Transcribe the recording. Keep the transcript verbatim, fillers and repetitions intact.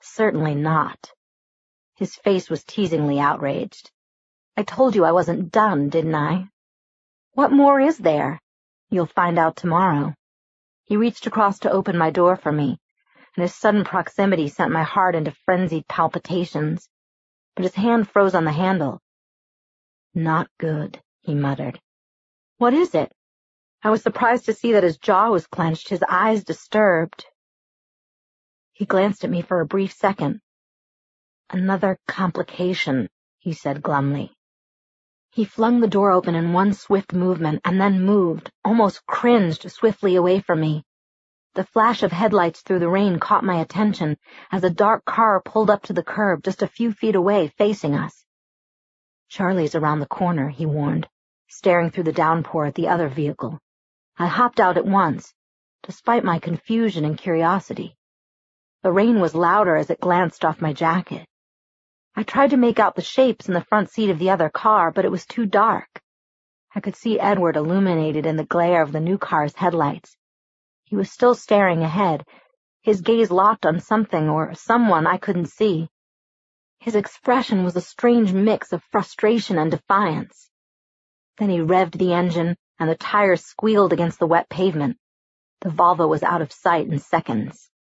Certainly not. His face was teasingly outraged. I told you I wasn't done, didn't I? What more is there? You'll find out tomorrow. He reached across to open my door for me, and his sudden proximity sent my heart into frenzied palpitations. But his hand froze on the handle. Not good, he muttered. What is it? I was surprised to see that his jaw was clenched, his eyes disturbed. He glanced at me for a brief second. Another complication, he said glumly. He flung the door open in one swift movement and then moved, almost cringed swiftly away from me. The flash of headlights through the rain caught my attention as a dark car pulled up to the curb just a few feet away, facing us. Charlie's around the corner, he warned, staring through the downpour at the other vehicle. I hopped out at once, despite my confusion and curiosity. The rain was louder as it glanced off my jacket. I tried to make out the shapes in the front seat of the other car, but it was too dark. I could see Edward illuminated in the glare of the new car's headlights. He was still staring ahead, his gaze locked on something or someone I couldn't see. His expression was a strange mix of frustration and defiance. Then he revved the engine, and the tires squealed against the wet pavement. The Volvo was out of sight in seconds.